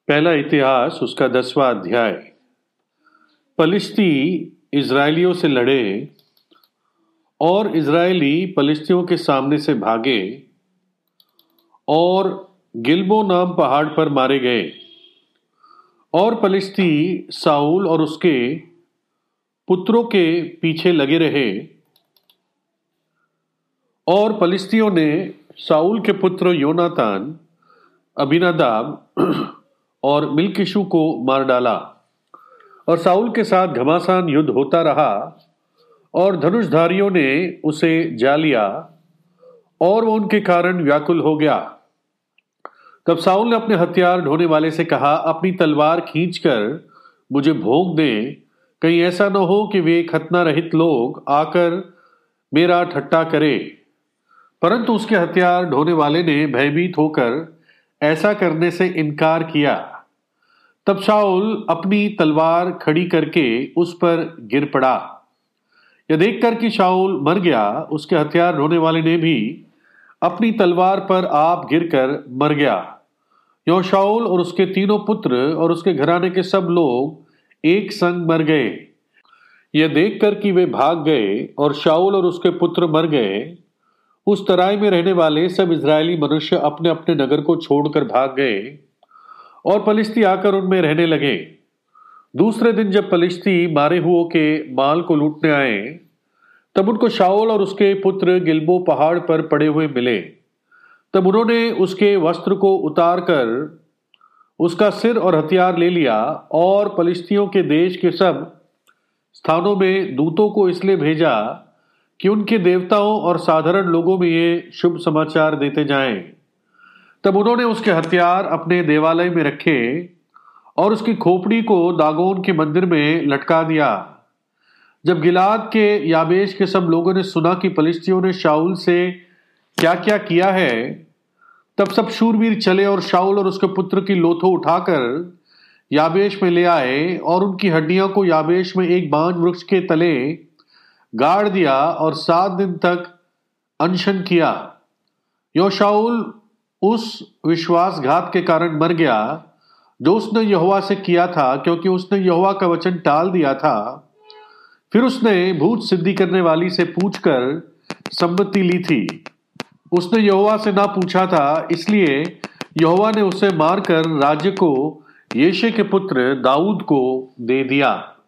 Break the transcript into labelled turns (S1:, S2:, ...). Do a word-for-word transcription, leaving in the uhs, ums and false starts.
S1: पहला इतिहास उसका दसवां अध्याय। पलिश्ती इजरायलियों से लड़े और इजरायली पलिश्तियों के सामने से भागे और गिलबो नाम पहाड़ पर मारे गए। और पलिश्ती साउल और उसके पुत्रों के पीछे लगे रहे। और पलिश्तियों ने साउल के पुत्र योनातान, अबीनादाब और मिल्किशु को मार डाला। और साउल के साथ घमासान युद्ध होता रहा और धनुषधारियों ने उसे जा लिया और वो उनके कारण व्याकुल हो गया। तब साउल ने अपने हथियार ढोने वाले से कहा, अपनी तलवार खींचकर मुझे भोंक दें, कहीं ऐसा न हो कि वे खतना रहित लोग आकर मेरा ठट्टा करे। परंतु उसके हथियार ढोने वाले ने भयभीत होकर ऐसा करने से इनकार किया। तब शाऊल अपनी तलवार खड़ी करके उस पर गिर पड़ा। यह देखकर कि शाऊल मर गया, उसके हथियार ढोने वाले ने भी अपनी तलवार पर आप गिरकर मर गया। यो शाऊल और उसके तीनों पुत्र और उसके घराने के सब लोग एक संग मर गए। यह देखकर कि वे भाग गए और शाऊल और उसके पुत्र मर गए, उस तराई में रहने वाले सब इजरायली मनुष्य अपने अपने नगर को छोड़कर भाग गए और पलिश्ती आकर उनमें रहने लगे। दूसरे दिन जब पलिश्ती मारे हुओं के माल को लूटने आए, तब उनको शाऊल और उसके पुत्र गिलबो पहाड़ पर पड़े हुए मिले। तब उन्होंने उसके वस्त्र को उतार कर उसका सिर और हथियार ले लिया और पलिश्तियों के देश के सब स्थानों में दूतों को इसलिए भेजा कि उनके देवताओं और साधारण लोगों में ये शुभ समाचार देते जाएं। तब उन्होंने उसके हथियार अपने देवालय में रखे और उसकी खोपड़ी को दागोन के मंदिर में लटका दिया। जब गिलाद के याबेश के सब लोगों ने सुना कि पलिश्तियों ने शाऊल से क्या क्या किया है, तब सब शूरवीर चले और शाऊल और उसके पुत्र की लोथों उठाकर याबेश में ले आए और उनकी हड्डियों को याबेश में एक बांज वृक्ष के तले गाड़ दिया और सात दिन तक अनशन किया। यो शाऊल उस विश्वासघात के कारण मर गया जो उसने यहोवा से किया था, क्योंकि उसने यहोवा का वचन टाल दिया था। फिर उसने भूत सिद्धि करने वाली से पूछकर सम्मति ली थी। उसने यहोवा से ना पूछा था, इसलिए यहोवा ने उसे मारकर राज्य को येशे के पुत्र दाऊद को दे दिया।